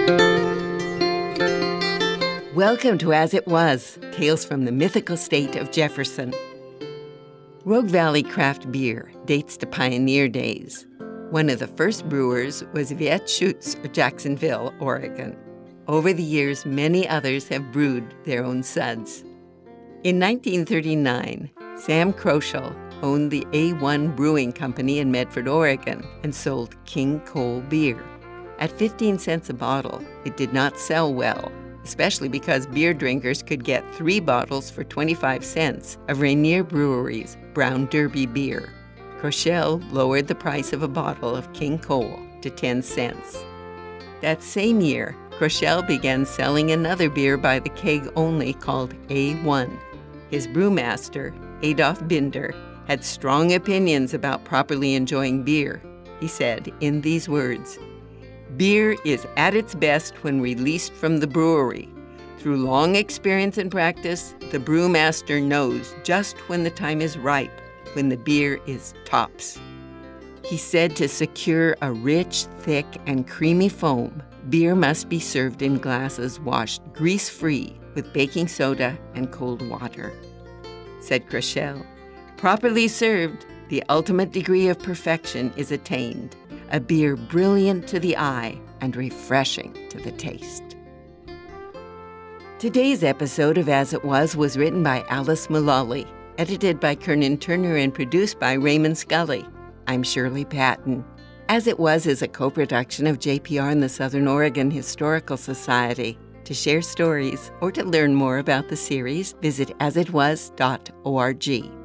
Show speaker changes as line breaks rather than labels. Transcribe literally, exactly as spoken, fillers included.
Welcome to As It Was, Tales from the Mythical State of Jefferson. Rogue Valley craft beer dates to pioneer days. One of the first brewers was Viet Schutz of Jacksonville, Oregon. Over the years, many others have brewed their own suds. In nineteen thirty-nine, Sam Kroschel owned the A one Brewing Company in Medford, Oregon, and sold King Cole beer. At fifteen cents a bottle, it did not sell well, especially because beer drinkers could get three bottles for twenty-five cents of Rainier Brewery's Brown Derby beer. Kroschel lowered the price of a bottle of King Cole to ten cents. That same year, Kroschel began selling another beer by the keg only called A one. His brewmaster, Adolf Binder, had strong opinions about properly enjoying beer. He said in these words, "Beer is at its best when released from the brewery. Through long experience and practice, the brewmaster knows just when the time is ripe, when the beer is tops." He said to secure a rich, thick, and creamy foam, beer must be served in glasses washed grease-free with baking soda and cold water. Said Kroschel, "Properly served, the ultimate degree of perfection is attained. A beer brilliant to the eye and refreshing to the taste." Today's episode of As It Was was written by Alice Mullally, edited by Kernan Turner, and produced by Raymond Scully. I'm Shirley Patton. As It Was is a co-production of J P R and the Southern Oregon Historical Society. To share stories or to learn more about the series, visit as it was dot org.